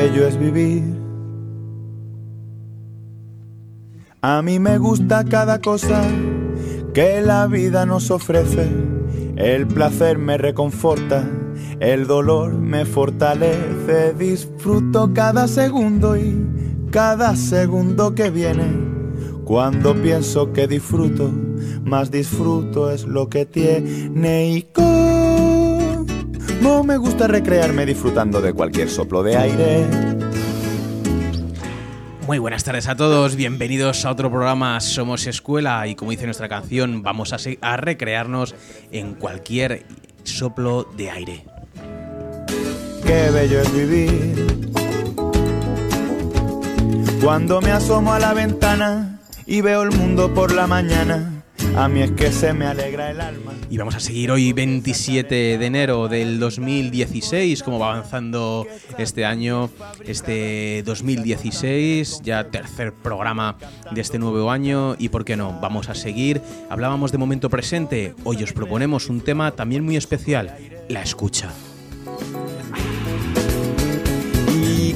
bello es vivir. A mí me gusta cada cosa que la vida nos ofrece. El placer me reconforta, el dolor me fortalece. Disfruto cada segundo y cada segundo que viene. Cuando pienso que disfruto, más disfruto es lo que tiene. Y como me gusta recrearme disfrutando de cualquier soplo de aire. Muy buenas tardes a todos, bienvenidos a otro programa Somos Escuela y como dice nuestra canción, vamos a recrearnos en cualquier soplo de aire. Qué bello es vivir. Cuando me asomo a la ventana y veo el mundo por la mañana, a mí es que se me alegra el alma. Y vamos a seguir hoy 27 de enero del 2016, como va avanzando este año, este 2016, ya tercer programa de este nuevo año y por qué no, vamos a seguir. Hablábamos de momento presente, hoy os proponemos un tema también muy especial, la escucha. Y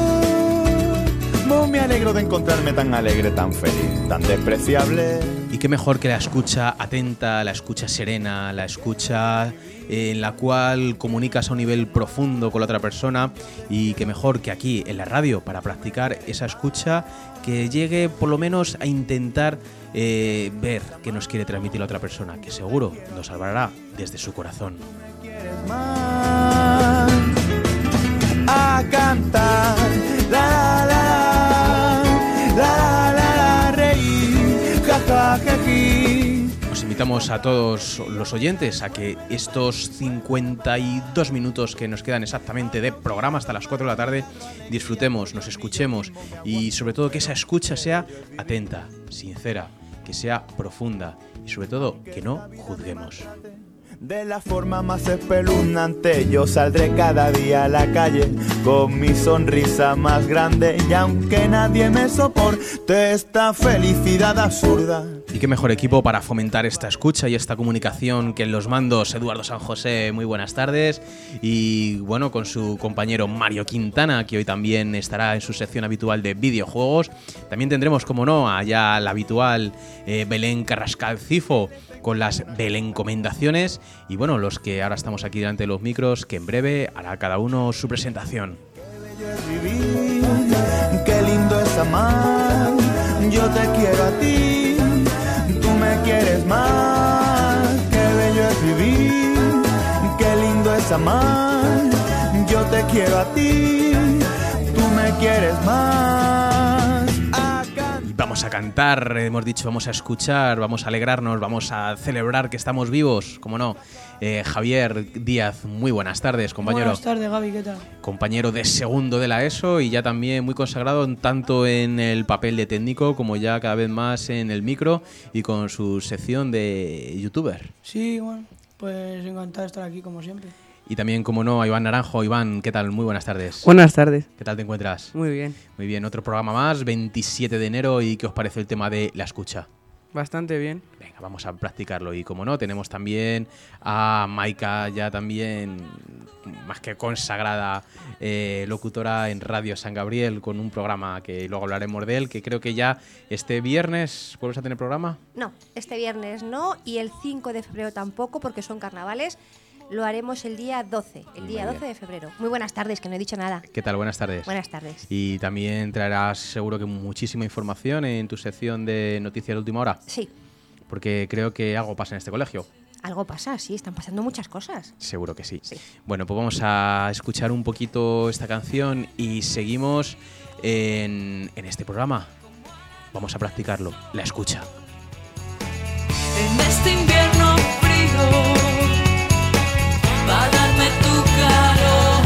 cómo me alegro de encontrarme tan alegre, tan feliz, tan despreciable. Y qué mejor que la escucha atenta, la escucha serena, la escucha en la cual comunicas a un nivel profundo con la otra persona, y qué mejor que aquí en la radio para practicar esa escucha que llegue por lo menos a intentar ver qué nos quiere transmitir la otra persona, que seguro nos hablará desde su corazón. A cantar, la la la la la, reír, ja ja ja ji. Os invitamos a todos los oyentes a que estos 52 minutos que nos quedan exactamente de programa hasta las 4 de la tarde disfrutemos, nos escuchemos y sobre todo que esa escucha sea atenta, sincera, que sea profunda y sobre todo que no juzguemos. De la forma más espeluznante yo saldré cada día a la calle con mi sonrisa más grande, y aunque nadie me soporte esta felicidad absurda. Y qué mejor equipo para fomentar esta escucha y esta comunicación que en los mandos Eduardo San José, muy buenas tardes, y bueno, con su compañero Mario Quintana, que hoy también estará en su sección habitual de videojuegos. También tendremos, como no, allá la habitual Belén Carrascal Cifo con las Belencomendaciones, y bueno, los que ahora estamos aquí delante de los micros, que en breve hará cada uno su presentación. Qué bello es vivir, qué lindo es amar, yo te quiero a ti, tú me quieres más. Qué bello es vivir, qué lindo es amar, yo te quiero a ti, tú me quieres más. Vamos a cantar, hemos dicho, vamos a escuchar, vamos a alegrarnos, vamos a celebrar que estamos vivos, como no. Javier Díaz, muy buenas tardes, compañero. Buenas tardes, Gaby, ¿qué tal? Compañero de segundo de la ESO y ya también muy consagrado tanto en el papel de técnico como ya cada vez más en el micro y con su sección de youtuber. Sí, bueno, pues encantado de estar aquí como siempre. Y también, como no, a Iván Naranjo. Iván, ¿qué tal? Muy buenas tardes. Buenas tardes. ¿Qué tal te encuentras? Muy bien. Muy bien, otro programa más, 27 de enero. ¿Y qué os parece el tema de la escucha? Bastante bien. Venga, vamos a practicarlo. Y como no, tenemos también a Maika, ya también más que consagrada locutora en Radio San Gabriel, con un programa que luego hablaremos de él, que creo que ya este viernes ¿vuelves a tener programa? No, este viernes no, y el 5 de febrero tampoco, porque son carnavales. Lo haremos el día 12, el día 12 de febrero. Muy buenas tardes, que no he dicho nada. ¿Qué tal? Buenas tardes. Buenas tardes. Y también traerás seguro que muchísima información en tu sección de Noticias de Última Hora. Sí. Porque creo que algo pasa en este colegio. Algo pasa, sí, están pasando muchas cosas. Seguro que sí. Sí. Bueno, pues vamos a escuchar un poquito esta canción y seguimos en este programa. Vamos a practicarlo, la escucha. En este invierno frío va a darme tu calor.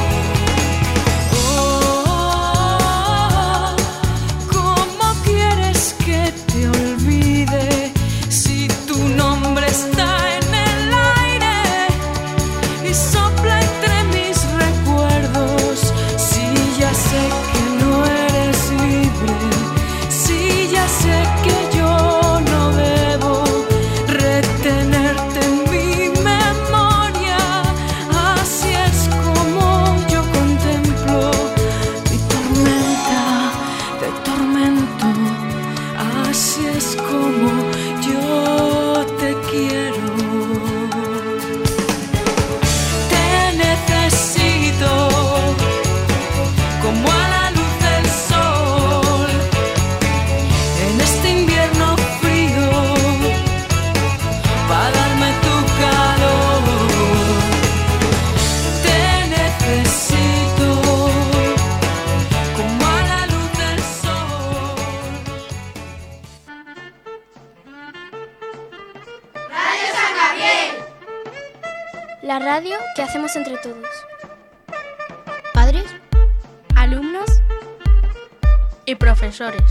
Oh, ¿cómo quieres que te olvide si tu nombre está en el aire y sopla entre mis recuerdos? Si ya sé que no eres libre, si ya sé que yo no debo retenerte en mi ¿Qué hacemos entre todos? ¿Padres? ¿Alumnos? Y profesores.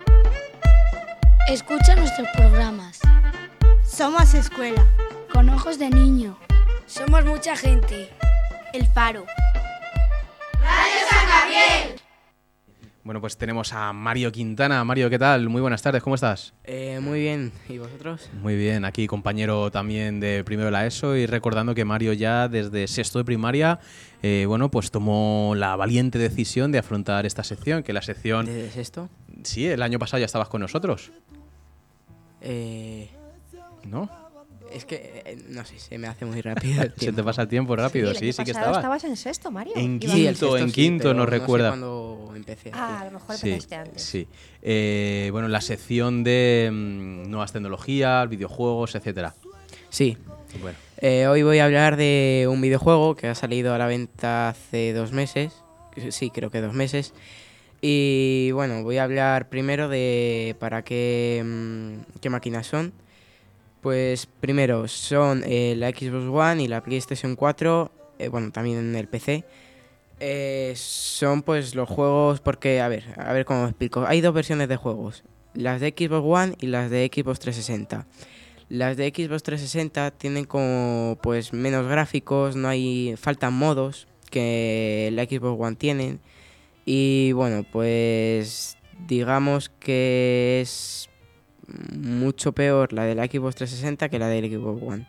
Escucha nuestros programas. Somos escuela. Con ojos de niño. Somos mucha gente. El Faro. Radio San Gabriel. Bueno, pues tenemos a Mario Quintana. Mario, ¿qué tal? Muy buenas tardes, ¿cómo estás? Muy bien, ¿y vosotros? Muy bien, aquí compañero también de primero de la ESO y recordando que Mario ya desde sexto de primaria, bueno, pues tomó la valiente decisión de afrontar esta sección, que la sección... ¿Desde sexto? Sí, el año pasado ya estabas con nosotros. ¿No? Es que, no sé, se me hace muy rápido el tiempo. Se te pasa el tiempo rápido, sí que estabas. Estabas en sexto, Mario. En Ibas- quinto, no recuerda. No sé cuándo empecé. A lo mejor empezaste antes. Sí. Bueno, la sección de nuevas tecnologías, videojuegos, etcétera. Sí. Bueno. Hoy voy a hablar de un videojuego que ha salido a la venta hace 2 meses. Sí, creo que 2 meses. Y bueno, voy a hablar primero de para qué máquinas son. Pues primero son la Xbox One y la PlayStation 4, bueno, también en el PC. Son pues los juegos, porque, a ver cómo me explico. Hay 2 versiones de juegos, las de Xbox One y las de Xbox 360. Las de Xbox 360 tienen como pues menos gráficos, faltan modos que la Xbox One tienen. Y bueno, pues digamos que es mucho peor la de la Xbox 360 que la de la Xbox One.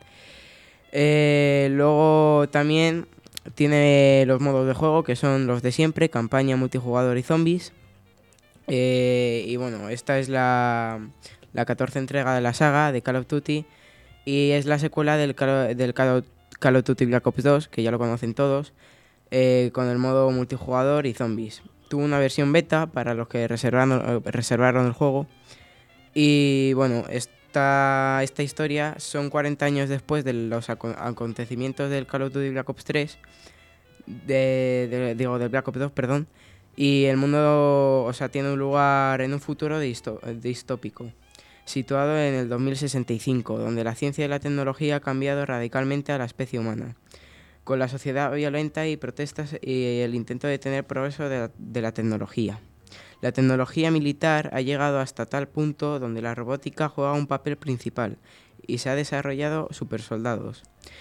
Luego también tiene los modos de juego que son los de siempre: campaña, multijugador y zombies. Y bueno, esta es la 14ª entrega de la saga de Call of Duty y es la secuela del Call of Duty Black Ops 2, que ya lo conocen todos, con el modo multijugador y zombies. Tuvo una versión beta para los que reservaron el juego. Y bueno, esta historia son 40 años después de los acontecimientos del Call of Duty Black Ops 3, del Black Ops 2, perdón, y el mundo, tiene un lugar en un futuro distópico, situado en el 2065, donde la ciencia y la tecnología ha cambiado radicalmente a la especie humana, con la sociedad violenta y protestas y el intento de tener progreso de la tecnología. La tecnología militar ha llegado hasta tal punto donde la robótica juega un papel principal y se ha desarrollado supersoldados.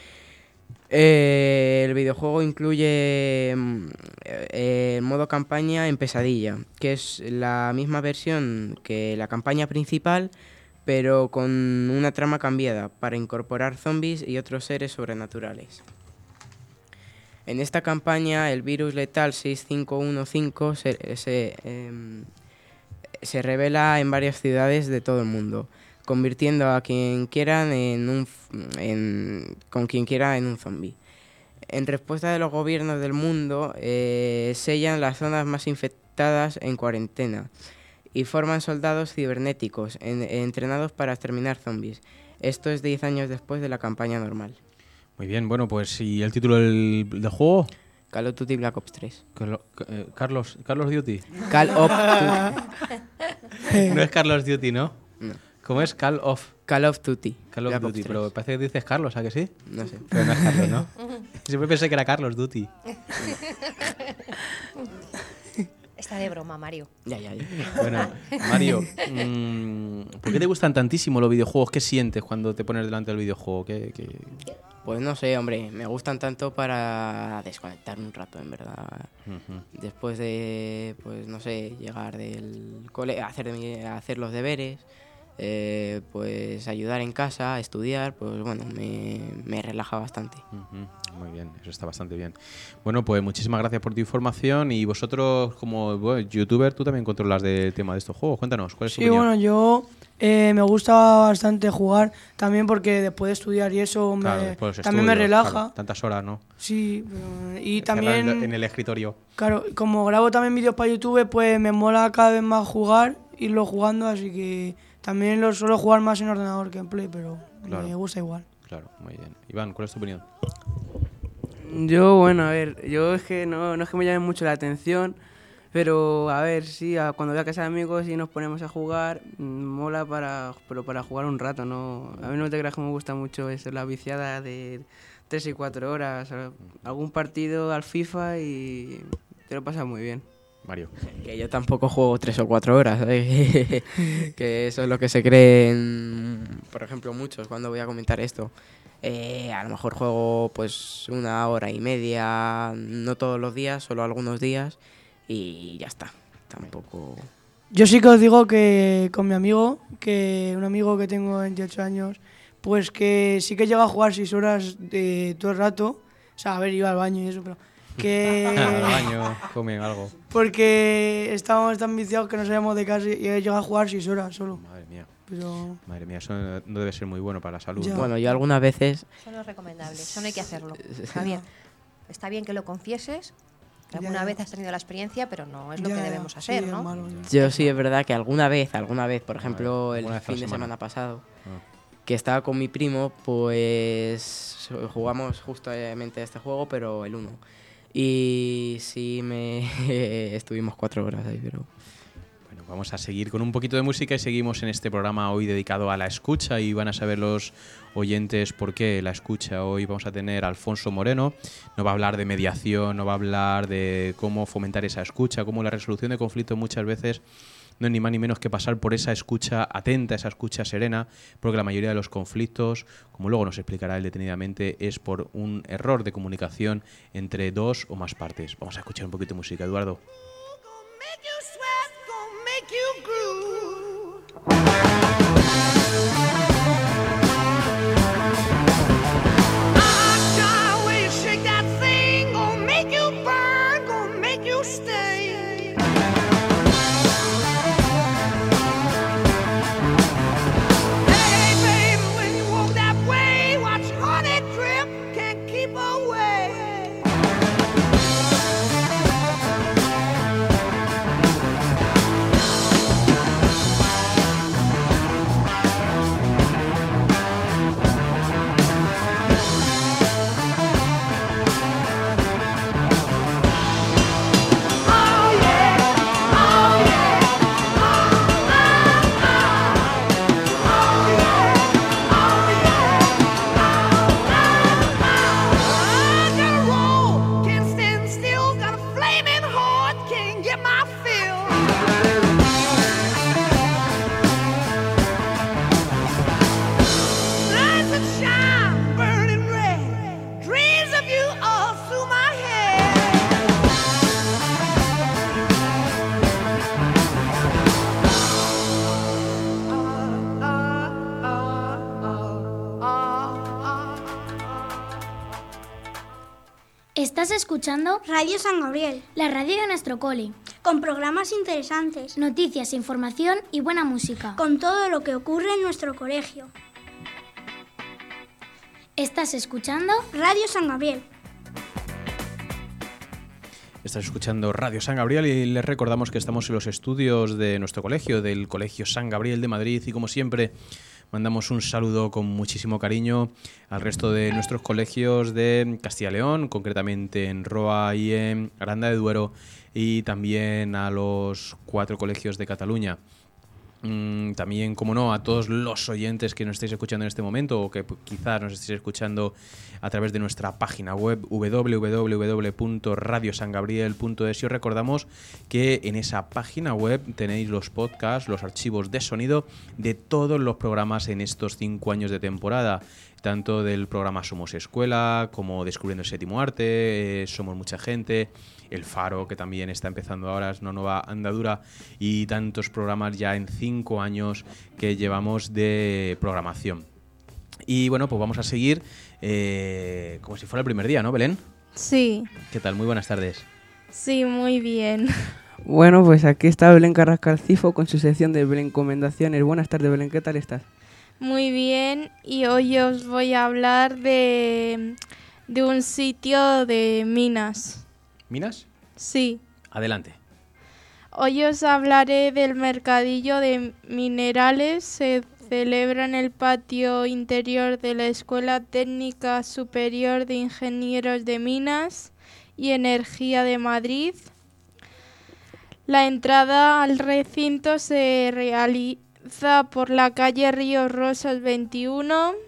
El videojuego incluye el modo campaña en pesadilla, que es la misma versión que la campaña principal, pero con una trama cambiada para incorporar zombies y otros seres sobrenaturales. En esta campaña, el virus letal 6515 se revela en varias ciudades de todo el mundo, convirtiendo a quien quieran en un zombie. En respuesta de los gobiernos del mundo, sellan las zonas más infectadas en cuarentena y forman soldados cibernéticos entrenados para exterminar zombies. Esto es 10 años después de la campaña normal. Muy bien, bueno, pues ¿y el título del juego? Call of Duty Black Ops 3. Carlos Duty. Call of Duty. No es Carlos Duty, ¿no? No. ¿Cómo es? Call of Duty. Call of Duty, pero parece que dices Carlos, ¿a que sí? No sé. Pero no es Carlos, ¿no? Siempre pensé que era Carlos Duty. Está de broma, Mario. Ya. Bueno, Mario, ¿por qué te gustan tantísimo los videojuegos? ¿Qué sientes cuando te pones delante del videojuego? Pues no sé, hombre, me gustan tanto para desconectar un rato, en verdad. Después de, pues no sé, llegar del cole, hacer los deberes, pues ayudar en casa, estudiar, pues bueno, me relaja bastante. Muy bien, eso está bastante bien. Bueno, pues muchísimas gracias por tu información y vosotros como youtuber, tú también controlas del tema de estos juegos. Cuéntanos, ¿cuál es tu opinión? Sí, bueno, yo me gusta bastante jugar también porque después de estudiar y eso también me relaja. Claro, tantas horas, ¿no? Sí, y también en el escritorio. Claro, como grabo también vídeos para YouTube, pues me mola cada vez más jugar, irlo jugando, así que también lo suelo jugar más en ordenador que en Play, pero claro, me gusta igual. Claro, muy bien. Iván, ¿cuál es tu opinión? Yo, bueno, a ver, yo es que no es que me llame mucho la atención, pero a ver, sí, cuando voy a casa de amigos y nos ponemos a jugar, mola pero para jugar un rato, ¿no? A mí no te creas que me gusta mucho eso, la viciada de 3 y 4 horas, algún partido al FIFA y te lo pasas muy bien. Mario. Que yo tampoco juego 3 o 4 horas, ¿eh? Que eso es lo que se creen, por ejemplo, muchos cuando voy a comentar esto. A lo mejor juego pues 1 hora y media, no todos los días, solo algunos días y ya está. Tampoco... Yo sí que os digo que con mi amigo, que un amigo que tengo 28 años, pues que sí que llega a jugar 6 horas todo el rato. O sea, a ver, iba al baño y eso, pero... que al baño, comen algo. Porque estábamos tan viciados que no salíamos de casa y llega a jugar 6 horas solo. Madre mía. Pero... Madre mía, eso no debe ser muy bueno para la salud. Ya. Bueno, yo algunas veces... Eso no es recomendable, eso no hay que hacerlo. Está bien que lo confieses, que alguna vez has tenido la experiencia, pero no es lo que debemos hacer, sí, ¿no? Malo, Yo sí, es verdad que alguna vez, por ejemplo, el alguna vez a la fin de semana. semana pasado, que estaba con mi primo, pues jugamos justamente este juego, pero el 1. Y sí, estuvimos 4 horas ahí, pero... Bueno, vamos a seguir con un poquito de música y seguimos en este programa hoy dedicado a la escucha y van a saber los oyentes por qué la escucha. Hoy vamos a tener a Alfonso Moreno, nos va a hablar de mediación, nos va a hablar de cómo fomentar esa escucha, cómo la resolución de conflictos muchas veces no es ni más ni menos que pasar por esa escucha atenta, esa escucha serena, porque la mayoría de los conflictos, como luego nos explicará él detenidamente, es por un error de comunicación entre 2 o más partes. Vamos a escuchar un poquito de música, Eduardo. Estás escuchando Radio San Gabriel, la radio de nuestro cole, con programas interesantes, noticias, información y buena música. con todo lo que ocurre en nuestro colegio. Estás escuchando Radio San Gabriel. Estás escuchando Radio San Gabriel y les recordamos que estamos en los estudios de nuestro colegio, del Colegio San Gabriel de Madrid, y como siempre mandamos un saludo con muchísimo cariño al resto de nuestros colegios de Castilla y León, concretamente en Roa y en Aranda de Duero, y también a los 4 colegios de Cataluña. También, como no, a todos los oyentes que nos estáis escuchando en este momento o que quizás nos estéis escuchando a través de nuestra página web www.radiosangabriel.es, y os recordamos que en esa página web tenéis los podcasts, los archivos de sonido de todos los programas en estos 5 años de temporada, tanto del programa Somos Escuela como Descubriendo el Séptimo Arte, Somos Mucha Gente, El Faro, que también está empezando ahora, es una nueva andadura, y tantos programas ya en 5 años que llevamos de programación. Y bueno, pues vamos a seguir como si fuera el primer día, ¿no, Belén? Sí. ¿Qué tal? Muy buenas tardes. Sí, muy bien. Bueno, pues aquí está Belén Carrascal Cifo con su sección de Belén Comendaciones. Buenas tardes, Belén, ¿qué tal estás? Muy bien, y hoy os voy a hablar de un sitio de minas. ¿Minas? Sí. Adelante. Hoy os hablaré del mercadillo de minerales. Se celebra en el patio interior de la Escuela Técnica Superior de Ingenieros de Minas y Energía de Madrid. La entrada al recinto se realiza por la calle Ríos Rosas 21.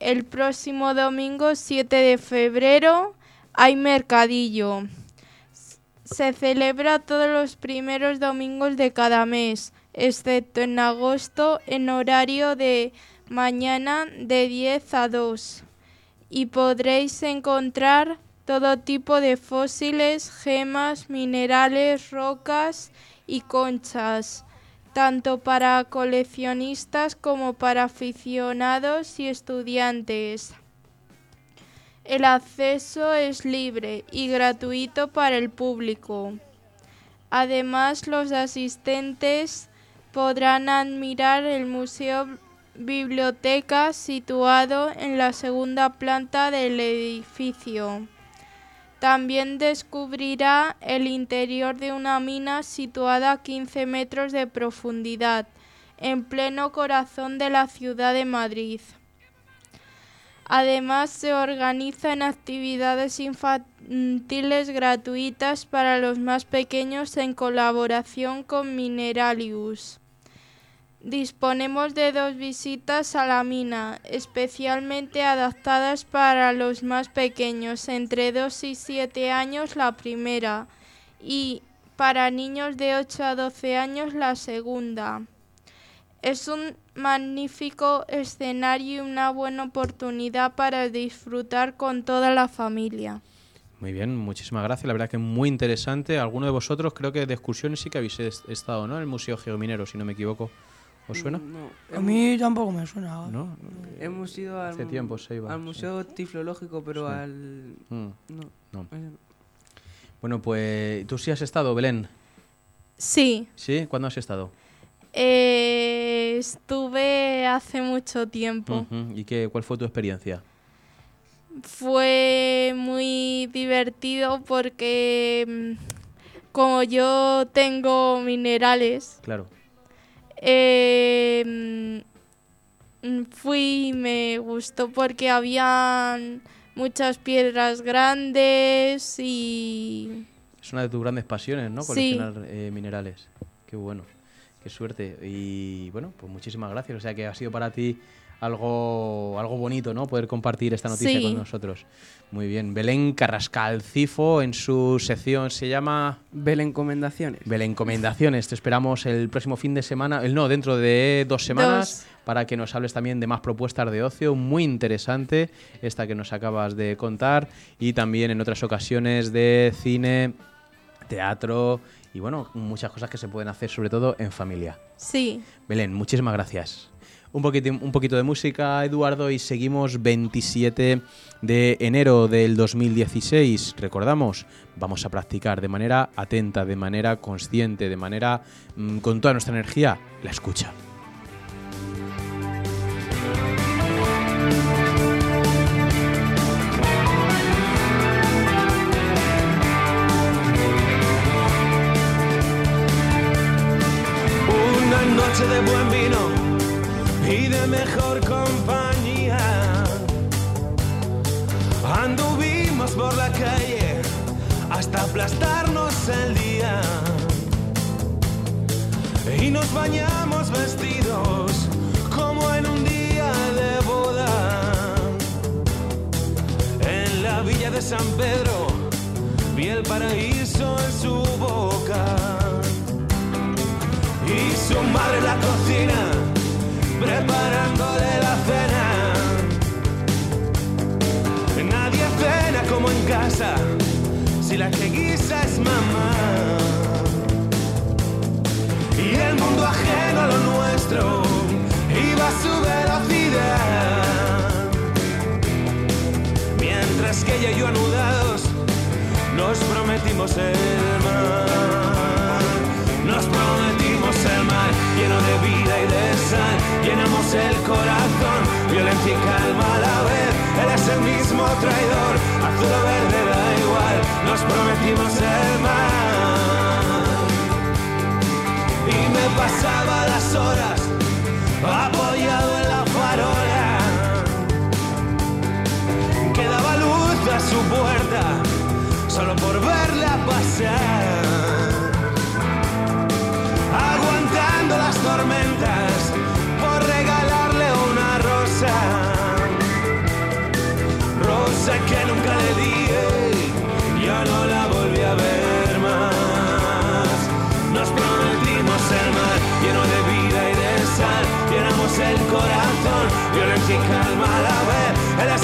el próximo domingo 7 de febrero hay mercadillo. Se celebra todos los primeros domingos de cada mes, excepto en agosto, en horario de mañana de 10 a 2. Y podréis encontrar todo tipo de fósiles, gemas, minerales, rocas y conchas, tanto para coleccionistas como para aficionados y estudiantes. El acceso es libre y gratuito para el público. Además, los asistentes podrán admirar el museo biblioteca situado en la segunda planta del edificio. También descubrirá el interior de una mina situada a 15 metros de profundidad, en pleno corazón de la ciudad de Madrid. Además, se organizan actividades infantiles gratuitas para los más pequeños en colaboración con Mineralius. Disponemos de 2 visitas a la mina, especialmente adaptadas para los más pequeños, entre 2 y 7 años la primera, y para niños de 8 a 12 años la segunda. Es un magnífico escenario y una buena oportunidad para disfrutar con toda la familia. Muy bien, muchísimas gracias. La verdad que es muy interesante. Alguno de vosotros creo que de excursiones sí que habéis estado, ¿no? En el Museo Geominero, si no me equivoco. ¿Os suena? No, A mí tampoco me suena. ¿No? Hemos ido Hace tiempo se iba. al Museo Tiflológico, pero Sí. al... No. Bueno, pues ¿tú sí has estado, Belén? Sí. ¿Sí? ¿Cuándo has estado? Estuve hace mucho tiempo. ¿Y cuál fue tu experiencia? Fue muy divertido porque como yo tengo minerales, Claro. fui y me gustó porque habían muchas piedras grandes y... Es una de tus grandes pasiones, ¿no? Sí. Coleccionar minerales. Qué bueno, qué suerte. Y bueno, pues muchísimas gracias. O sea que ha sido para ti algo bonito, ¿no? Poder compartir esta noticia Sí. con nosotros. Muy bien. Belén Carrascal Cifo, en su sección se llama... Belencomendaciones. Belencomendaciones. Te esperamos el próximo fin de semana, dentro de 2 semanas, para que nos hables también de más propuestas de ocio. Muy interesante esta que nos acabas de contar. Y también en otras ocasiones de cine, teatro y bueno, muchas cosas que se pueden hacer, sobre todo en familia. Sí. Belén, muchísimas gracias. Un poquito de música, Eduardo, y seguimos 27 de enero del 2016. Recordamos, vamos a practicar de manera atenta, de manera consciente, de manera con toda nuestra energía, la escucha. Una noche de buen vino y de mejor compañía, anduvimos por la calle hasta aplastarnos el día y nos bañamos vestidos como en un día de boda. En la villa de San Pedro vi el paraíso en su boca y su madre en la cocina preparándole la cena. Nadie cena como en casa si la que guisa es mamá. Y el mundo ajeno a lo nuestro iba a su velocidad, mientras que ella y yo anudados nos prometimos el mar. Nos prometimos el mar lleno de vida y de sal. Llenamos el corazón, violencia y calma a la vez. Él es el mismo traidor, azul o verde da igual. Nos prometimos el mar. Y me pasaba las horas apoyado en la farola que daba luz a su puerta solo por verla pasar, aguantando las tormentas por regalarle una rosa.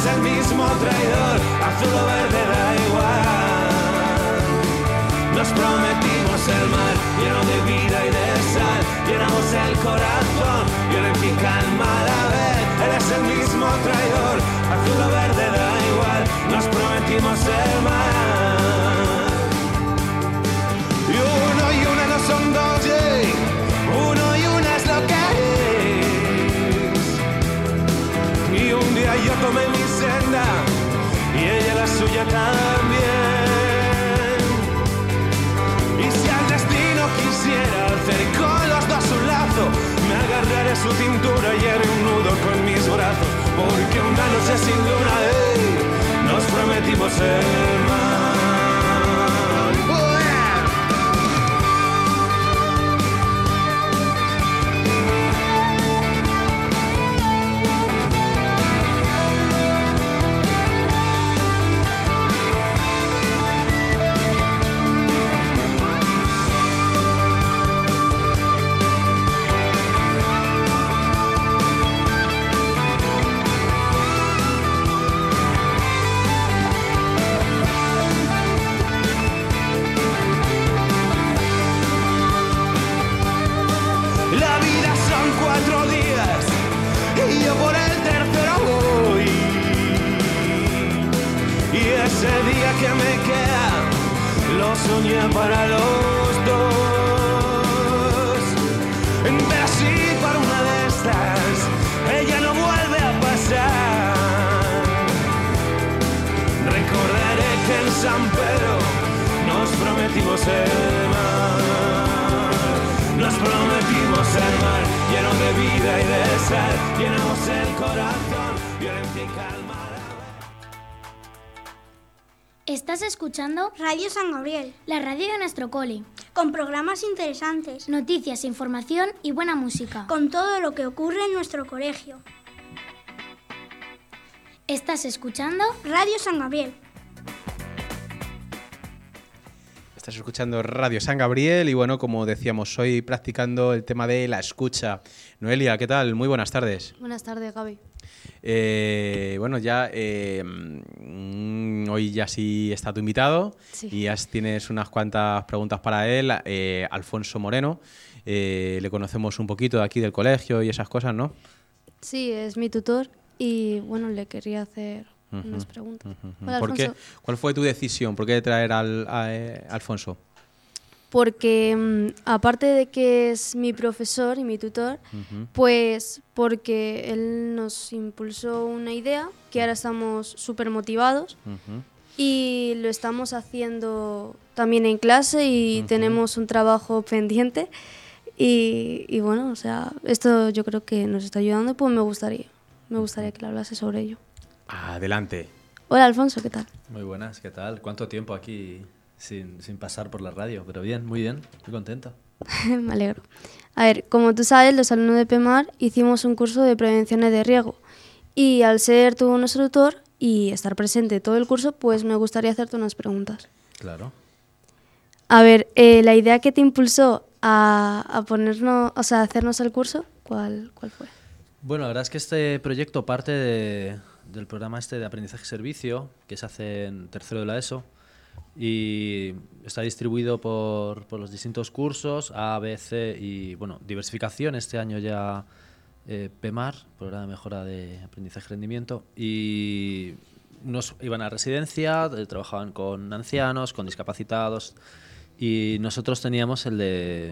el mismo traidor, azul o verde da igual. Nos prometimos el mar lleno de vida y de sal, llenamos el corazón, violencia el mal a ver. Él es el mismo traidor, azul o verde da igual. Nos prometimos el mar. Y uno y una no son dos, uno y una es lo que es. Y un día yo tomé mi senda y ella la suya también. Y si al destino quisiera hacer con los dos un lazo, me agarraré su cintura y haré un nudo con mis brazos. Porque una noche sin luna, nos prometimos el mar. Ese día que me queda lo soñé para los dos. Pero si para una de estas ella no vuelve a pasar, recordaré que en San Pedro nos prometimos el mar. Nos prometimos el mar lleno de vida y de sal, llenamos el corazón, violencia y calma. Estás escuchando Radio San Gabriel, la radio de nuestro cole, con programas interesantes, noticias, información y buena música, con todo lo que ocurre en nuestro colegio. Estás escuchando Radio San Gabriel. Estás escuchando Radio San Gabriel y bueno, como decíamos, hoy practicando el tema de la escucha. Noelia, ¿qué tal? Muy buenas tardes. Buenas tardes, Gaby. Bueno, ya hoy ya sí está tu invitado, sí. Y ya tienes unas cuantas preguntas para él, Alfonso Moreno. Le conocemos un poquito de aquí del colegio y esas cosas, ¿no? Sí, es mi tutor y bueno, le quería hacer unas preguntas. Hola, ¿Por qué? ¿Cuál fue tu decisión? ¿Por qué traer a Alfonso? Porque aparte de que es mi profesor y mi tutor, pues porque él nos impulsó una idea que ahora estamos súper motivados y lo estamos haciendo también en clase y tenemos un trabajo pendiente y bueno, o sea, esto yo creo que nos está ayudando, pues me gustaría que le hablase sobre ello. Adelante. Hola, Alfonso, ¿qué tal? Muy buenas, ¿qué tal? ¿Cuánto tiempo aquí sin pasar por la radio? Pero bien, muy bien, muy contento. Me alegro. A ver, como tú sabes, los alumnos de PEMAR hicimos un curso de prevenciones de riesgo y al ser tú nuestro tutor y estar presente todo el curso, pues me gustaría hacerte unas preguntas. Claro. A ver, la idea que te impulsó a ponernos, o sea, a hacernos el curso, ¿cuál fue? Bueno, la verdad es que este proyecto parte del programa de aprendizaje-servicio que se hace en tercero de la ESO y está distribuido por los distintos cursos A, B, C y bueno, diversificación. Este año ya PEMAR, Programa de Mejora de Aprendizaje y Rendimiento, y unos iban a residencia, trabajaban con ancianos, con discapacitados, y nosotros teníamos el de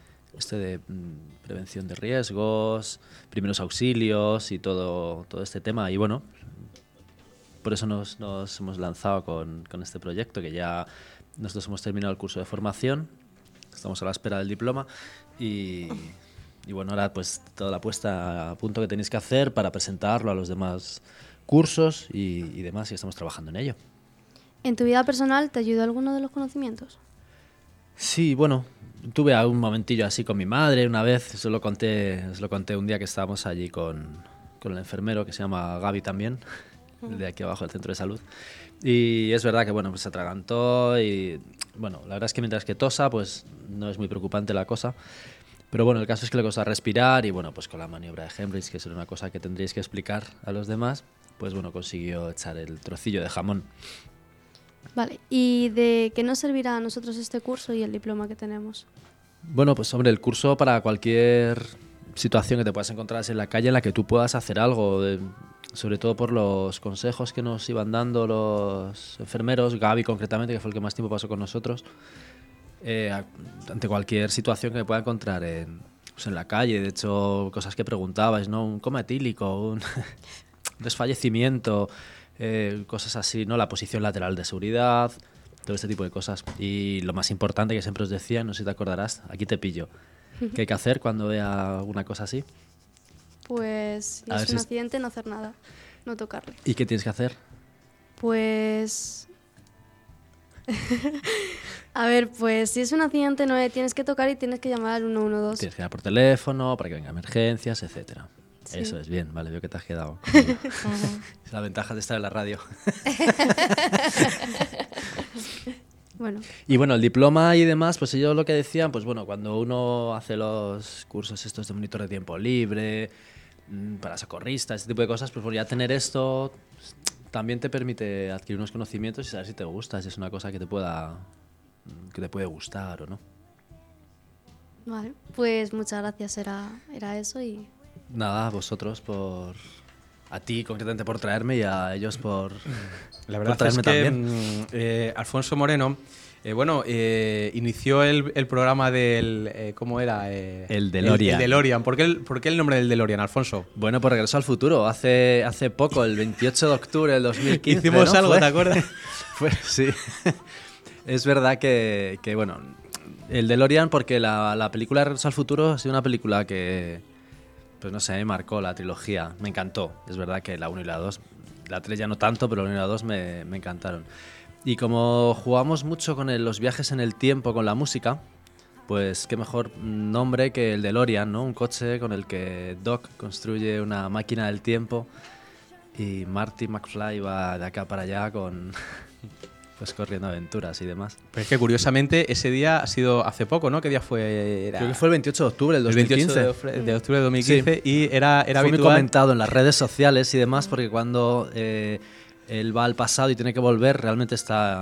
prevención de riesgos, primeros auxilios y todo este tema. Y bueno, por eso nos hemos lanzado con este proyecto, que ya nosotros hemos terminado el curso de formación, estamos a la espera del diploma y bueno, ahora pues toda la puesta a punto que tenéis que hacer para presentarlo a los demás cursos y demás, y estamos trabajando en ello. ¿En tu vida personal te ayudó alguno de los conocimientos? Sí, bueno, tuve un momentillo así con mi madre una vez, os lo conté un día que estábamos allí con el enfermero, que se llama Gaby también, de aquí abajo del centro de salud, y es verdad que bueno, pues se atragantó y bueno, la verdad es que mientras que tosa pues no es muy preocupante la cosa, pero bueno, el caso es que le costó respirar y bueno, pues con la maniobra de Hemrich, que es una cosa que tendríais que explicar a los demás, pues bueno, consiguió echar el trocillo de jamón. Vale, ¿y de qué nos servirá a nosotros este curso y el diploma que tenemos? Bueno, pues hombre, el curso para cualquier situación que te puedas encontrar en la calle en la que tú puedas hacer algo, sobre todo por los consejos que nos iban dando los enfermeros, Gaby concretamente, que fue el que más tiempo pasó con nosotros, ante cualquier situación que me pueda encontrar en la calle. De hecho, cosas que preguntabais, ¿no? Un coma etílico, un desfallecimiento, cosas así, ¿no? La posición lateral de seguridad, todo este tipo de cosas. Y lo más importante que siempre os decía, no sé si te acordarás, aquí te pillo. ¿Qué hay que hacer cuando vea alguna cosa así? Pues si es un accidente, no hacer nada, no tocarle. ¿Y qué tienes que hacer? Pues... A ver, pues si es un accidente no tienes que tocar y tienes que llamar al 112. Tienes que llamar por teléfono para que venga emergencias, etcétera. Sí. Eso es, bien, vale, veo que te has quedado. Es la ventaja de estar en la radio. Bueno. Y bueno, el diploma y demás, pues ellos lo que decían, pues bueno, cuando uno hace los cursos estos de monitor de tiempo libre, para socorristas, este tipo de cosas, pues por ya tener esto también te permite adquirir unos conocimientos y saber si te gusta, si es una cosa que te puede gustar o no. Vale, pues muchas gracias, era eso y... Nada, a vosotros a ti concretamente por traerme y a ellos por la verdad traerme es que, también. Alfonso Moreno, inició el programa del... ¿cómo era? El DeLorean. El DeLorean. ¿Por qué el nombre del DeLorean, Alfonso? Bueno, pues Regreso al Futuro. Hace poco, el 28 de octubre del 2015. Hicimos algo, ¿te acuerdas? Sí. Es verdad que bueno, el DeLorean, porque la película Regreso al Futuro ha sido una película que, pues no sé, me marcó la trilogía. Me encantó. Es verdad que la 1 y la 2, la 3 ya no tanto, pero la 1 y la 2 me encantaron. Y como jugamos mucho con los viajes en el tiempo, con la música, pues qué mejor nombre que el DeLorean, ¿no? Un coche con el que Doc construye una máquina del tiempo y Marty McFly va de acá para allá pues corriendo aventuras y demás. Pero es que curiosamente ese día ha sido hace poco, ¿no? ¿Qué día fue? Creo que fue el 28 de octubre del 2015. El 28 de octubre de 2015, sí. Y era fue habitual. muy comentado en las redes sociales y demás, porque cuando él va al pasado y tiene que volver, realmente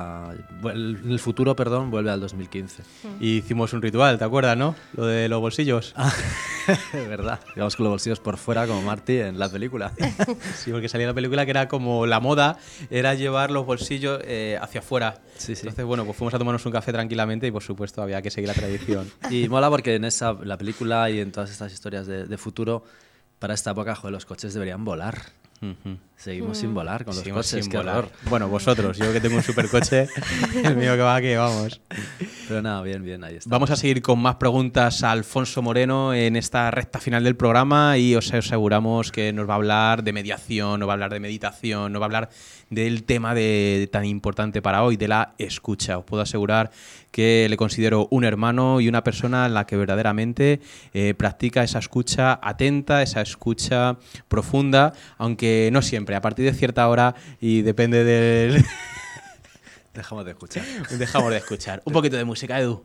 en el futuro, vuelve al 2015. Y hicimos un ritual, ¿te acuerdas, no? Lo de los bolsillos. Es verdad. Digamos con los bolsillos por fuera, como Marty en la película. Sí, porque salía la película que era como la moda, era llevar los bolsillos hacia afuera. Sí, sí. Entonces, bueno, pues fuimos a tomarnos un café tranquilamente y, por supuesto, había que seguir la tradición. Y mola porque en la película y en todas estas historias de futuro, para esta época, los coches deberían volar. Seguimos sin volar con los coches, qué horror. Bueno, vosotros, yo que tengo un supercoche, el mío que vamos. Pero nada, bien, ahí está. Vamos a seguir con más preguntas a Alfonso Moreno en esta recta final del programa y os aseguramos que nos va a hablar de mediación, nos va a hablar de meditación, nos va a hablar del tema tan importante para hoy, de la escucha. Os puedo asegurar que le considero un hermano y una persona en la que verdaderamente practica esa escucha atenta, esa escucha profunda, aunque no siempre, a partir de cierta hora y depende del... Dejamos de escuchar. Dejamos de escuchar. Un poquito de música, Edu.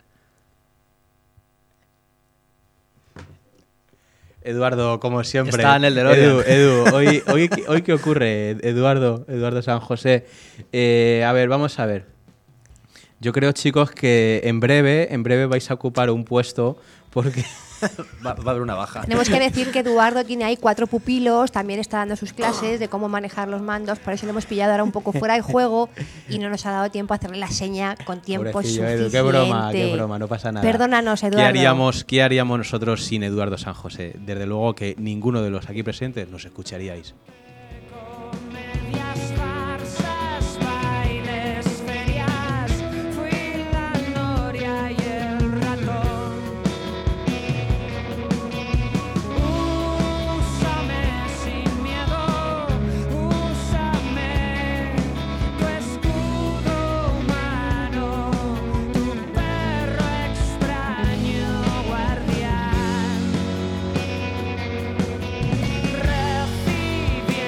Eduardo, como siempre. Está en el DeLorean. Edu, hoy ¿qué ocurre, Eduardo San José? A ver, vamos a ver. Yo creo, chicos, que en breve vais a ocupar un puesto porque... va a haber una baja. Tenemos que decir que Eduardo tiene ahí 4 pupilos, también está dando sus clases de cómo manejar los mandos, por eso lo hemos pillado ahora un poco fuera de juego y no nos ha dado tiempo a hacerle la seña con tiempo suficiente. Edu, qué broma, no pasa nada. Perdónanos, Eduardo. ¿Qué haríamos nosotros sin Eduardo San José? Desde luego que ninguno de los aquí presentes nos escucharíais. Recibiendo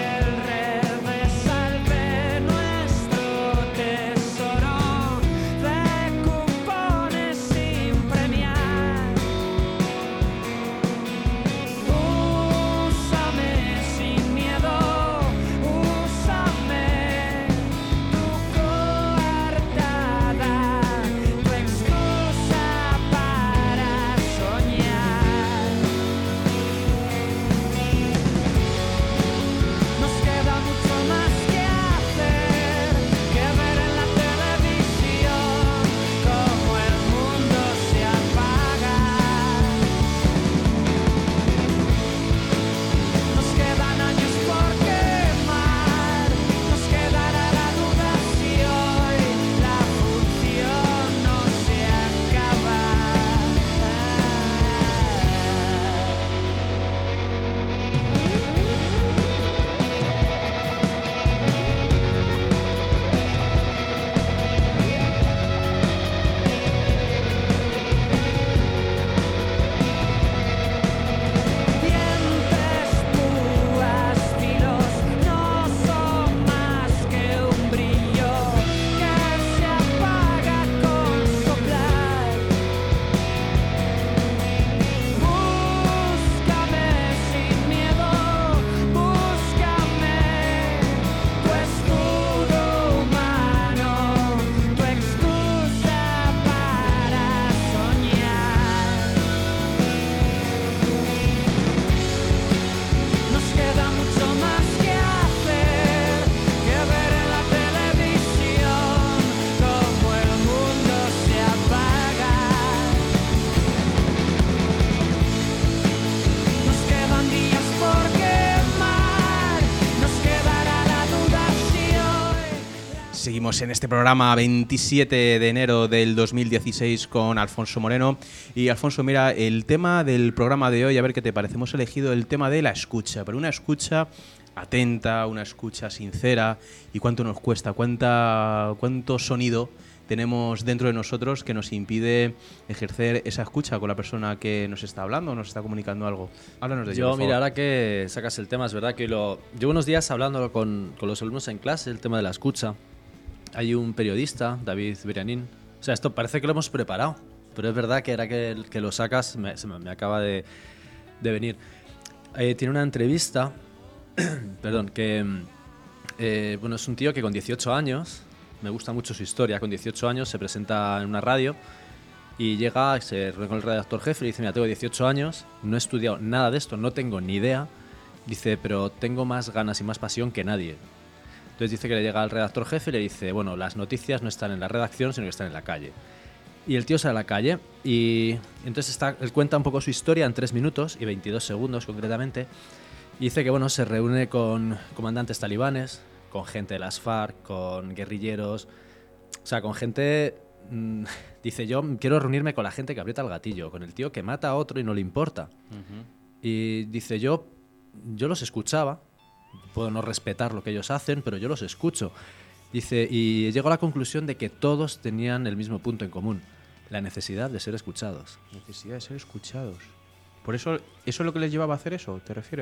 Seguimos en este programa 27 de enero del 2016 con Alfonso Moreno. Y Alfonso, mira, el tema del programa de hoy, a ver qué te parece. Hemos elegido el tema de la escucha, pero una escucha atenta, una escucha sincera. ¿Y cuánto nos cuesta? ¿Cuánto sonido tenemos dentro de nosotros que nos impide ejercer esa escucha con la persona que nos está hablando o nos está comunicando algo? Háblanos de ello, por favor. Mira, ahora que sacas el tema, es verdad que llevo unos días hablando con los alumnos en clase, el tema de la escucha. Hay un periodista, David Brianín. O sea, esto parece que lo hemos preparado, pero es verdad que ahora que lo sacas me acaba de venir. Tiene una entrevista, perdón, que bueno, es un tío que con 18 años... Me gusta mucho su historia. Con 18 años se presenta en una radio y llega, se reúne con el redactor jefe y le dice: mira, tengo 18 años, no he estudiado nada de esto, no tengo ni idea. Dice, pero tengo más ganas y más pasión que nadie. Entonces dice que le llega al redactor jefe y le dice: bueno, las noticias no están en la redacción, sino que están en la calle. Y el tío sale a la calle y entonces él cuenta un poco su historia en 3 minutos y 22 segundos concretamente. Y dice que bueno, se reúne con comandantes talibanes, con gente de las FARC, con guerrilleros, o sea, con gente... dice, yo quiero reunirme con la gente que aprieta el gatillo, con el tío que mata a otro y no le importa. Y dice, yo los escuchaba, puedo no respetar lo que ellos hacen, pero yo los escucho. Dice, y llego a la conclusión de que todos tenían el mismo punto en común, la necesidad de ser escuchados. Necesidad de ser escuchados. ¿Por eso es lo que les llevaba a hacer eso? ¿Te refieres?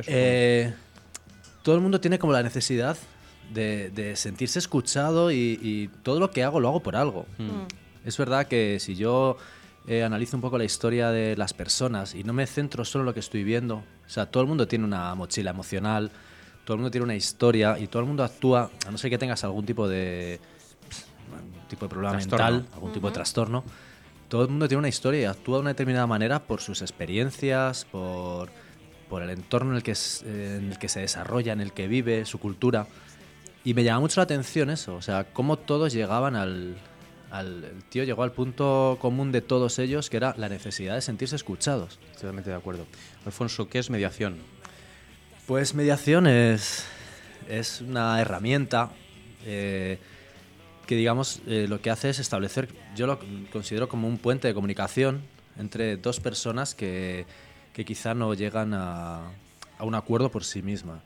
Todo el mundo tiene como la necesidad de sentirse escuchado y todo lo que hago lo hago por algo. Es verdad que si yo analizo un poco la historia de las personas y no me centro solo en lo que estoy viendo, o sea, todo el mundo tiene una mochila emocional, todo el mundo tiene una historia y todo el mundo actúa, a no ser que tengas algún tipo de problema mental, algún tipo de trastorno, todo el mundo tiene una historia y actúa de una determinada manera por sus experiencias, por el entorno en el que se desarrolla, en el que vive, su cultura. Y me llama mucho la atención eso, o sea, cómo todos llegaban el tío llegó al punto común de todos ellos, que era la necesidad de sentirse escuchados. Totalmente de acuerdo. Alfonso, ¿qué es mediación? Pues mediación es una herramienta que, digamos, lo que hace es establecer, yo lo considero como un puente de comunicación entre dos personas que quizá no llegan a un acuerdo por sí mismas.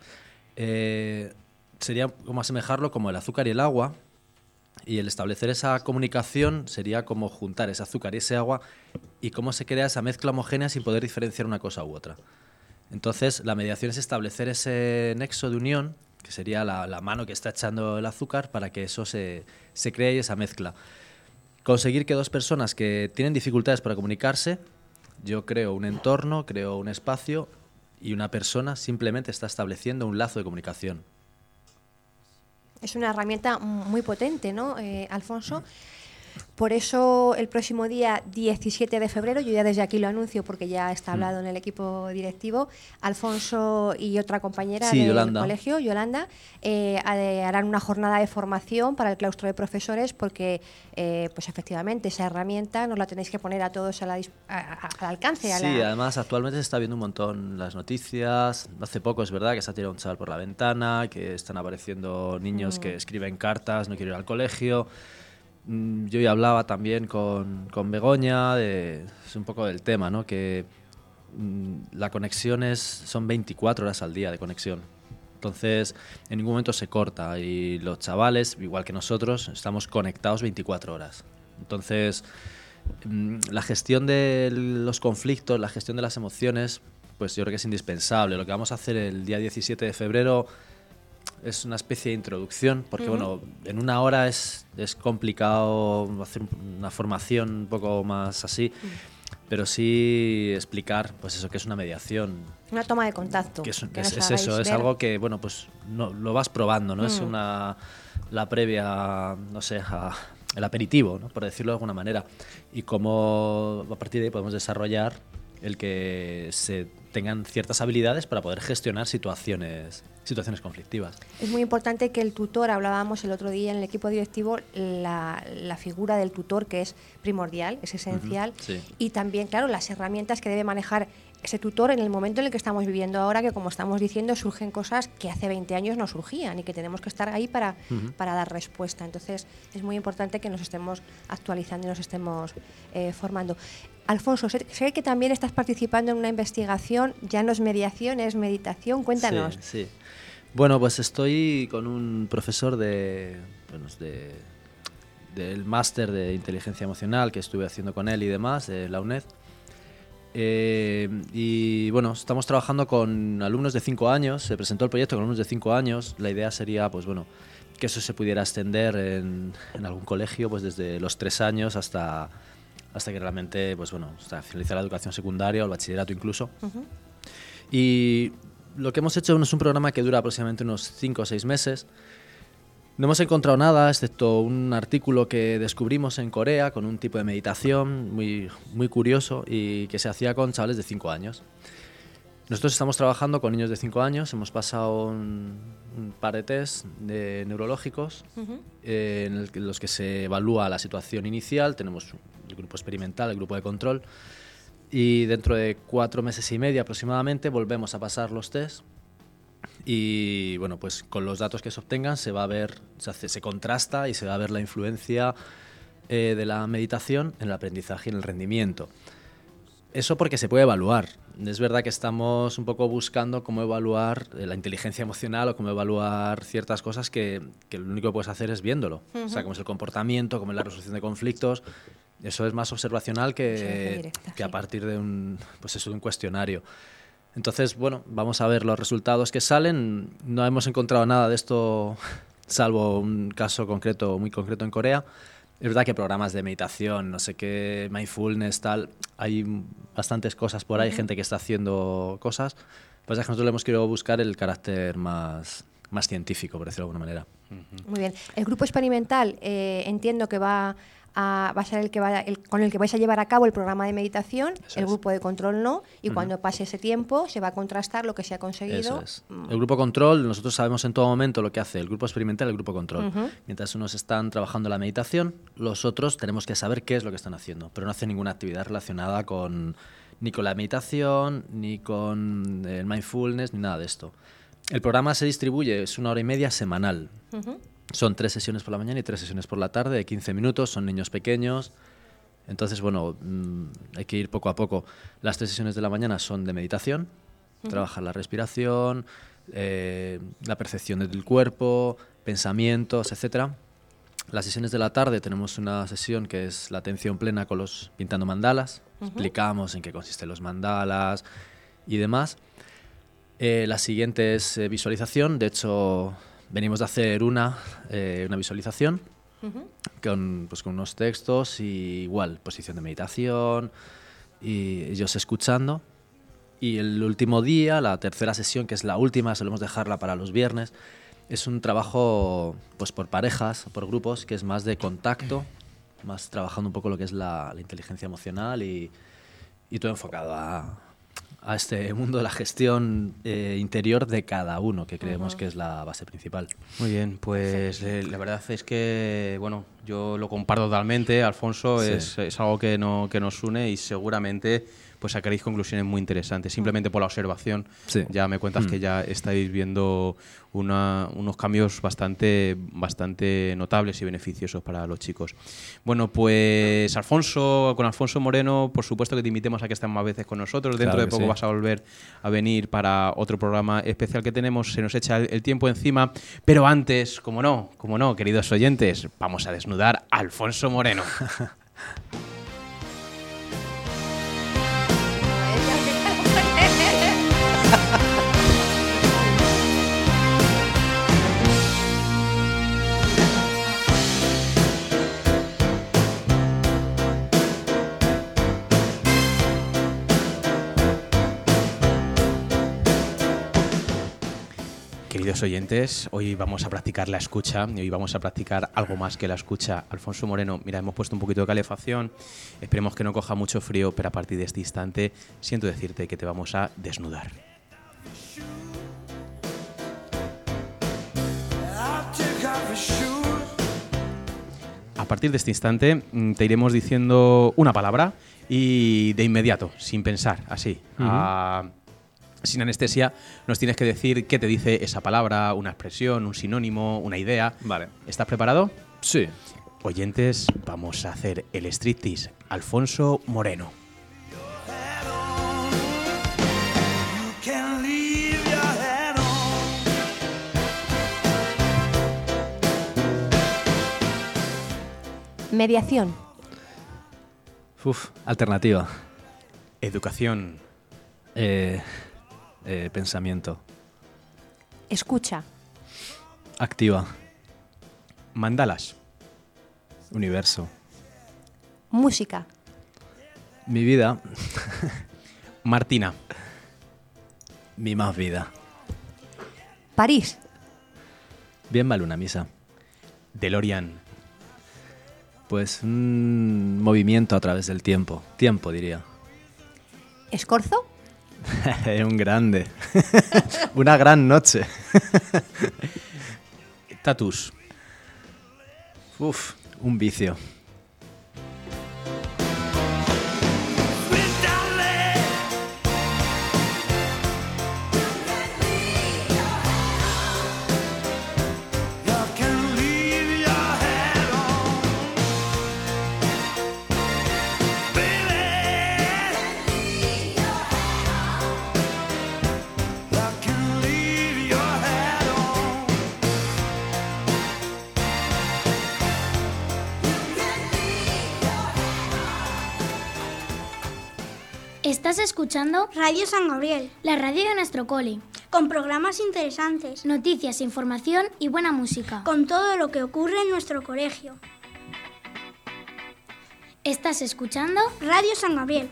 Sería como asemejarlo como el azúcar y el agua, y el establecer esa comunicación sería como juntar ese azúcar y ese agua y cómo se crea esa mezcla homogénea sin poder diferenciar una cosa u otra. Entonces, la mediación es establecer ese nexo de unión, que sería la mano que está echando el azúcar, para que eso se cree esa mezcla. Conseguir que dos personas que tienen dificultades para comunicarse, yo creo un entorno, creo un espacio, y una persona simplemente está estableciendo un lazo de comunicación. Es una herramienta muy potente, ¿no, Alfonso? Por eso el próximo día 17 de febrero, yo ya desde aquí lo anuncio porque ya está hablado en el equipo directivo, Alfonso y otra compañera del colegio, Yolanda, harán una jornada de formación para el claustro de profesores porque, pues efectivamente, esa herramienta nos la tenéis que poner a todos al alcance. Sí, además actualmente se está viendo un montón las noticias. Hace poco es verdad que se ha tirado un chaval por la ventana, que están apareciendo niños que escriben cartas, no quiero ir al colegio. Yo ya hablaba también con Begoña, es un poco del tema, ¿no? Que la conexión son 24 horas al día de conexión. Entonces, en ningún momento se corta y los chavales, igual que nosotros, estamos conectados 24 horas. Entonces, la gestión de los conflictos, la gestión de las emociones, pues yo creo que es indispensable. Lo que vamos a hacer el día 17 de febrero es una especie de introducción, porque bueno, en una hora es complicado hacer una formación un poco más así, pero sí explicar, pues eso, que es una mediación. Una toma de contacto. Que es eso, es algo que, bueno, pues no, lo vas probando, ¿no? Es la previa, no sé, el aperitivo, ¿no? Por decirlo de alguna manera. Y cómo a partir de ahí podemos desarrollar el que se tengan ciertas habilidades para poder gestionar situaciones conflictivas. Es muy importante que el tutor, hablábamos el otro día en el equipo directivo, la figura del tutor, que es primordial, es esencial, sí. Y también, claro, las herramientas que debe manejar ese tutor en el momento en el que estamos viviendo ahora, que como estamos diciendo, surgen cosas que hace 20 años no surgían y que tenemos que estar ahí para dar respuesta. Entonces es muy importante que nos estemos actualizando y nos estemos formando. Alfonso, sé que también estás participando en una investigación, ya no es mediación, es meditación, cuéntanos. Sí. Bueno, pues estoy con un profesor del máster de inteligencia emocional que estuve haciendo con él y demás, de la UNED. Y bueno, estamos trabajando con alumnos de 5 años, se presentó el proyecto con alumnos de 5 años, la idea sería pues bueno, que eso se pudiera extender en algún colegio pues desde los 3 años hasta que realmente pues bueno, hasta finalizar la educación secundaria o el bachillerato incluso. Y lo que hemos hecho es un programa que dura aproximadamente unos 5 o 6 meses. No hemos encontrado nada, excepto un artículo que descubrimos en Corea con un tipo de meditación muy, muy curioso y que se hacía con chavales de 5 años. Nosotros estamos trabajando con niños de 5 años, hemos pasado un par de test neurológicos en los que se evalúa la situación inicial, tenemos el grupo experimental, el grupo de control, y dentro de 4 meses y medio aproximadamente volvemos a pasar los test. Y bueno, pues con los datos que se obtengan se va a ver, se contrasta y se va a ver la influencia de la meditación en el aprendizaje y en el rendimiento. Eso porque se puede evaluar. Es verdad que estamos un poco buscando cómo evaluar la inteligencia emocional o cómo evaluar ciertas cosas que lo único que puedes hacer es viéndolo. O sea, cómo es el comportamiento, cómo es la resolución de conflictos. Eso es más observacional que a partir de un cuestionario. Entonces, bueno, vamos a ver los resultados que salen. No hemos encontrado nada de esto, salvo un caso concreto, muy concreto en Corea. Es verdad que programas de meditación, no sé qué, mindfulness, tal, hay bastantes cosas por ahí, gente que está haciendo cosas. Pues es que nosotros le hemos querido buscar el carácter más científico, por decirlo de alguna manera. Muy bien. El grupo experimental entiendo que va a ser con el que vais a llevar a cabo el programa de meditación, el grupo de control no, y cuando pase ese tiempo se va a contrastar lo que se ha conseguido. Eso es. El grupo control, nosotros sabemos en todo momento lo que hace el grupo experimental y el grupo control. Mientras unos están trabajando la meditación, los otros tenemos que saber qué es lo que están haciendo, pero no hacen ninguna actividad relacionada ni con la meditación, ni con el mindfulness, ni nada de esto. El programa se distribuye, es 1h30 semanal. Son 3 sesiones por la mañana y 3 sesiones por la tarde de 15 minutos, son niños pequeños. Entonces, bueno, hay que ir poco a poco. Las 3 sesiones de la mañana son de meditación, trabajar la respiración, la percepción del cuerpo, pensamientos, etc. Las sesiones de la tarde tenemos una sesión que es la atención plena con los pintando mandalas. Explicamos en qué consisten los mandalas y demás. La siguiente es visualización. De hecho, venimos de hacer una visualización con unos textos y igual, posición de meditación y ellos escuchando. Y el último día, la tercera sesión, que es la última, solemos dejarla para los viernes, es un trabajo pues por parejas, por grupos, que es más de contacto, más trabajando un poco lo que es la inteligencia emocional y todo enfocado a este mundo de la gestión interior de cada uno, que creemos que es la base principal. Muy bien, pues la verdad es que, bueno, yo lo comparto totalmente, Alfonso, sí. es algo que nos une y seguramente pues sacaréis conclusiones muy interesantes. Simplemente por la observación, sí. Ya me cuentas que ya estáis viendo unos cambios bastante notables y beneficiosos para los chicos. Bueno, pues con Alfonso Moreno, por supuesto que te invitemos a que estés más veces con nosotros. Dentro de poco vas a volver a venir para otro programa especial que tenemos. Se nos echa el tiempo encima, pero antes, como no, queridos oyentes, vamos a desnudar a Alfonso Moreno. Queridos oyentes, hoy vamos a practicar la escucha y hoy vamos a practicar algo más que la escucha. Alfonso Moreno, mira, hemos puesto un poquito de calefacción, esperemos que no coja mucho frío, pero a partir de este instante siento decirte que te vamos a desnudar. A partir de este instante te iremos diciendo una palabra Y de inmediato, sin pensar, así, sin anestesia, nos tienes que decir qué te dice esa palabra, una expresión, un sinónimo, una idea. Vale. ¿Estás preparado? Sí. Oyentes, vamos a hacer el striptease. Alfonso Moreno. Mediación. Alternativa. Educación. Pensamiento. Escucha. Activa. Mandalas. Universo. Música. Mi vida. Martina. Mi más vida. París. Bien vale una misa. DeLorean. Pues un movimiento a través del tiempo. Tiempo, diría. Escorzo. Un grande. Una gran noche. Tatus. Un vicio. Estás escuchando Radio San Gabriel, la radio de nuestro cole, con programas interesantes, noticias, información y buena música, con todo lo que ocurre en nuestro colegio. Estás escuchando Radio San Gabriel.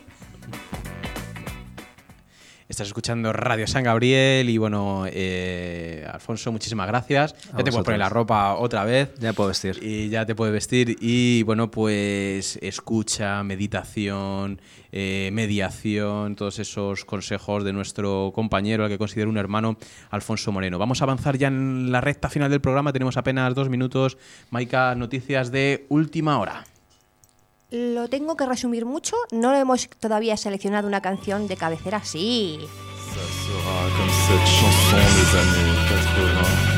Estás escuchando Radio San Gabriel y bueno, Alfonso, muchísimas gracias. Ya te puedes poner la ropa otra vez. Ya puedo vestir. Y ya te puedes vestir. Y bueno, pues escucha, meditación, mediación, todos esos consejos de nuestro compañero, al que considero un hermano, Alfonso Moreno. Vamos a avanzar ya en la recta final del programa. Tenemos apenas 2 minutos. Maika, noticias de última hora. Lo tengo que resumir mucho. No hemos todavía seleccionado una canción de cabecera. Sí. Ça sera comme cette chanson des années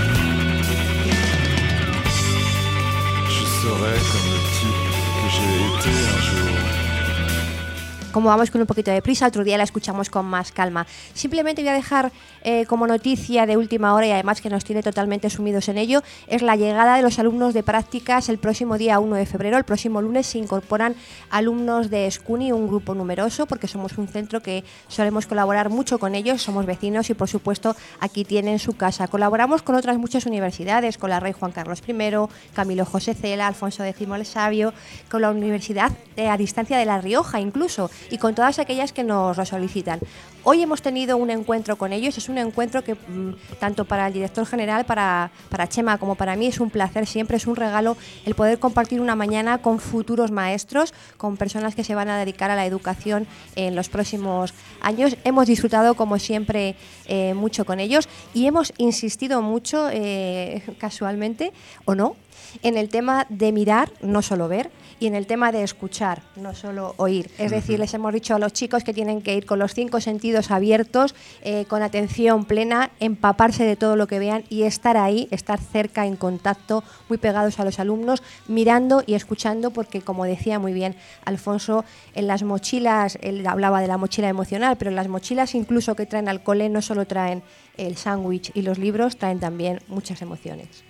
80. Je serai comme le type que j'ai été un jour. Como vamos con un poquito de prisa, otro día la escuchamos con más calma. Simplemente voy a dejar como noticia de última hora, y además que nos tiene totalmente sumidos en ello, es la llegada de los alumnos de prácticas el próximo día 1 de febrero. El próximo lunes se incorporan alumnos de SCUNY, un grupo numeroso, porque somos un centro que solemos colaborar mucho con ellos, somos vecinos y por supuesto aquí tienen su casa. Colaboramos con otras muchas universidades, con la Rey Juan Carlos I, Camilo José Cela, Alfonso X el Sabio, con la Universidad a Distancia de La Rioja incluso, y con todas aquellas que nos lo solicitan. Hoy hemos tenido un encuentro con ellos, es un encuentro que tanto para el director general, para Chema, como para mí es un placer, siempre es un regalo el poder compartir una mañana con futuros maestros, con personas que se van a dedicar a la educación en los próximos años. Hemos disfrutado como siempre mucho con ellos y hemos insistido mucho, casualmente o no, en el tema de mirar, no solo ver, y en el tema de escuchar, no solo oír. Es decir, les hemos dicho a los chicos que tienen que ir con los 5 sentidos abiertos, con atención plena, empaparse de todo lo que vean y estar ahí, estar cerca, en contacto, muy pegados a los alumnos, mirando y escuchando, porque como decía muy bien Alfonso, en las mochilas, él hablaba de la mochila emocional, pero en las mochilas incluso que traen al cole no solo traen el sándwich y los libros, traen también muchas emociones.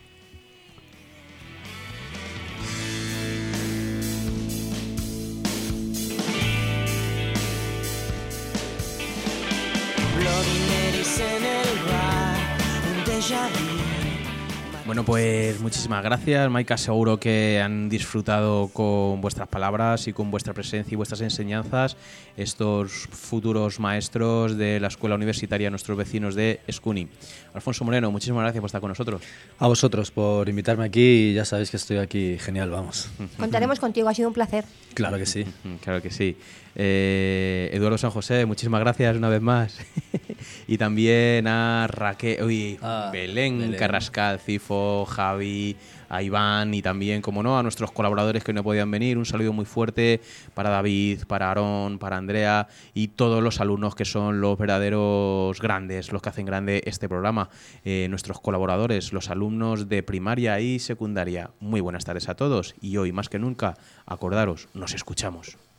Bueno, pues muchísimas gracias, Maika. Seguro que han disfrutado con vuestras palabras y con vuestra presencia y vuestras enseñanzas estos futuros maestros de la escuela universitaria, nuestros vecinos de SCUNY. Alfonso Moreno, muchísimas gracias por estar con nosotros. A vosotros por invitarme aquí y ya sabéis que estoy aquí genial, vamos. Contaremos contigo, ha sido un placer. Claro que sí. Claro que sí. Eduardo San José, muchísimas gracias una vez más. y también a Raquel, Belén Carrascal, Cifo, Javi, a Iván y también, como no, a nuestros colaboradores que no podían venir. Un saludo muy fuerte para David, para Aarón, para Andrea y todos los alumnos que son los verdaderos grandes, los que hacen grande este programa. Nuestros colaboradores, los alumnos de primaria y secundaria. Muy buenas tardes a todos y hoy más que nunca, acordaros, nos escuchamos.